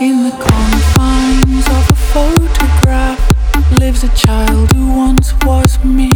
In the confines of a photograph lives a child who once was me.